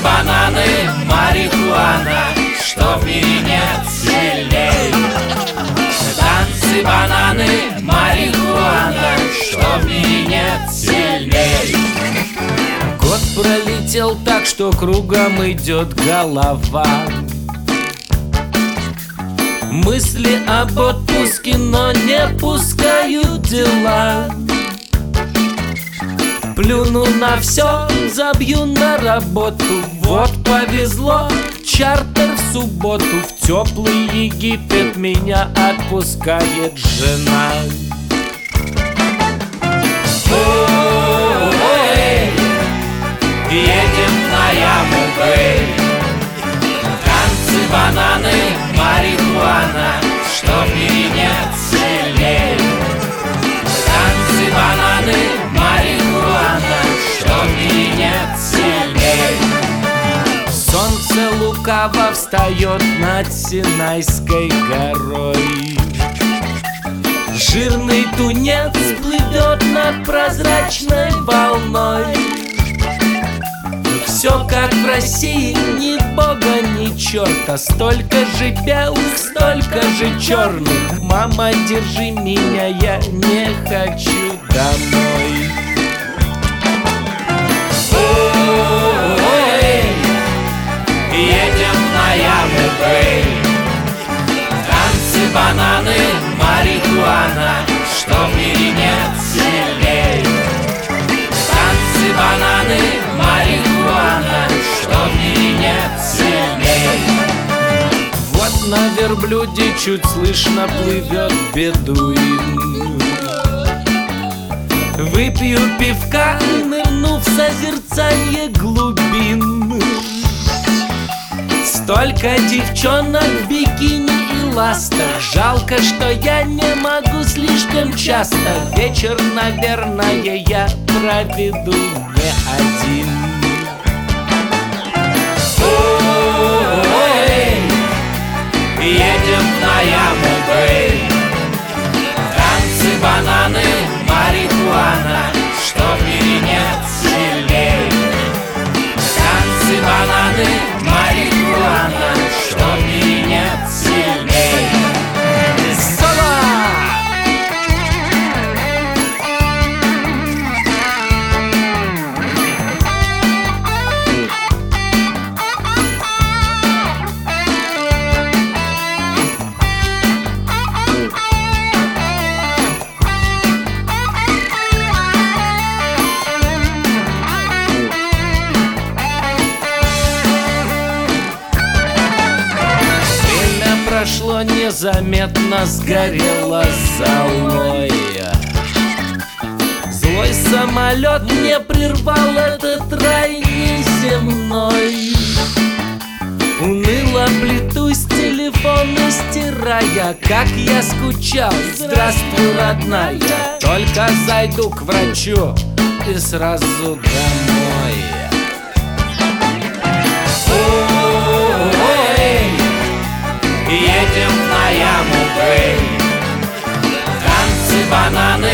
бананы, марихуана, что в мире нет сильней. Танцы, бананы, марихуана, что в мире нет сильней. Год пролетел так, что кругом идет голова. Мысли об отпуске, но не пускают дела. Плюну на все, забью на работу. Вот повезло, чартер в субботу. В теплый Египет меня отпускает жена. Ой, едем на Яму-Бэй. Танцы, бананы, марихуана, что в мире нет сильней. Танцы, бананы, марихуана, что в мире нет сильней. Солнце лукаво встает над Синайской горой. Жирный тунец плывет над прозрачной волной. Все как в России, ни бога, ни черта. Столько же белых, столько же черных. Мама, держи меня, я не хочу домой. Ой, едем на Яму-Бэй. Танцы, бананы, марихуана, что в мире нет сильней. Танцы, бананы, марихуана, что в мире нет сильней. Вот на верблюде чуть слышно плывет бедуин. Выпью пивка, нырну в созерцание глубин. Столько девчонок в бикини и ластах. Жалко, что я не могу слишком часто. Вечер, наверное, я проведу не один. Ой, едем на Яму-Бэй. Танцы, бананы, марихуана, что в мире нет сильней. Танцы, бананы, марихуана, что в мире нет сильней. Прошло незаметно, сгорело золой. Злой самолет не прервал этот рай неземной. Уныло плетусь, телефоны стирая. Как я скучал, здравствуй, родная. Только зайду к врачу и сразу домой. Едем на Яму-Бэй. Танцы, бананы,